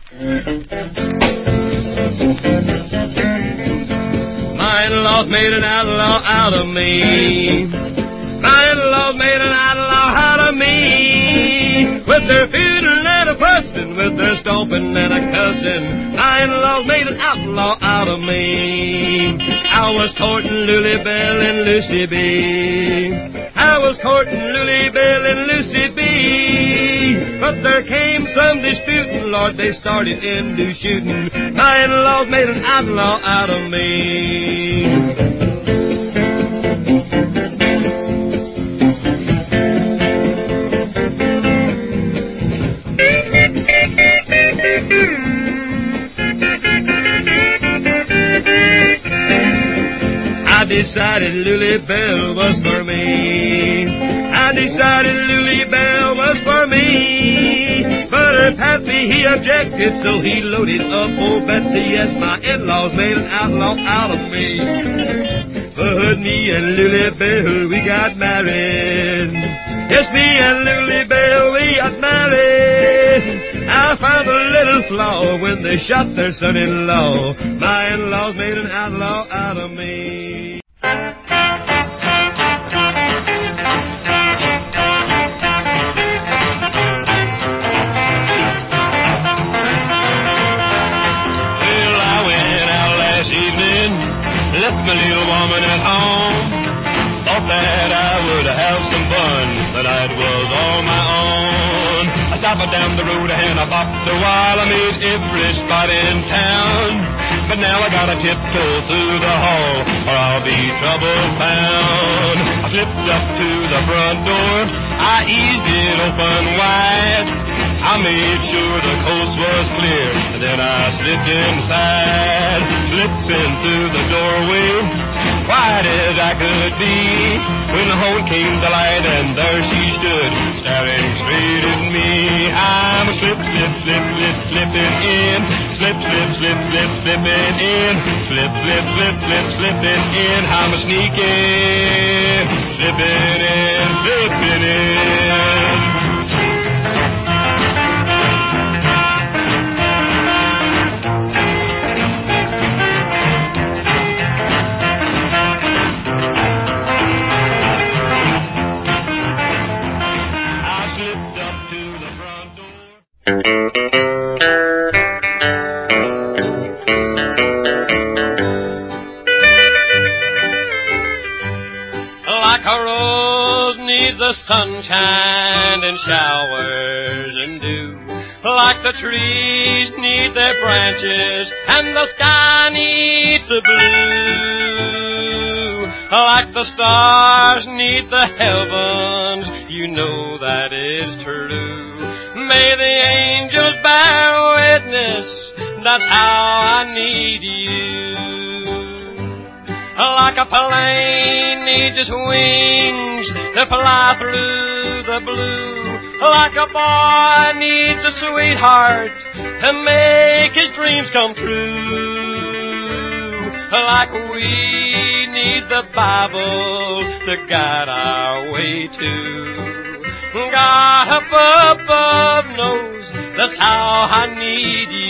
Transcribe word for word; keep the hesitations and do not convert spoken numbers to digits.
My in-laws made an outlaw out of me. My in-laws made an outlaw out of me. With their fiddling and a fussing, with their stomping and a cussing, my in-laws made an outlaw out of me. I was courting Lily Bell and Lucy B. I was courting Lily Bell and Lucy B. But there came some disputing, Lord, they started into shooting. My in-laws made an outlaw out of me. I decided Lily Bell was for me. I decided Lily Bell was for me. But her pappy, he objected, so he loaded up old Betsy. Yes, my in-laws made an outlaw out of me. But me and Lily Bell, we got married. Yes, me and Lily Bell, we got married. I found a little flaw when they shot their son-in-law. My in-laws made an outlaw out of me. Left my little woman at home. Thought that I would have some fun. The night was all my own. I stopped down the road and I bopped a while. I made every spot in town. But now I gotta tiptoe through the hall or I'll be trouble found. I slipped up to the front door. I eased it open wide. I made sure the coast was clear, and then I slipped inside, slipping through the doorway, quiet as I could be, when the horn came to light, and there she stood, staring straight at me. I'm a slip, slip, slip, slip, slipping in, slip, slip, slip, slip, slipping in, slip, slip, slip, slip, slipping in. I'm a sneaking, slipping in, slipping in. Like a rose needs the sunshine and showers and dew, like the trees need their branches and the sky needs the blue, like the stars need the heavens, you know that is true. May the angels bear witness, that's how I need you. Like a plane needs its wings to fly through the blue, like a boy needs a sweetheart to make his dreams come true, like we need the Bible to guide our way to. God up above knows that's how I need you.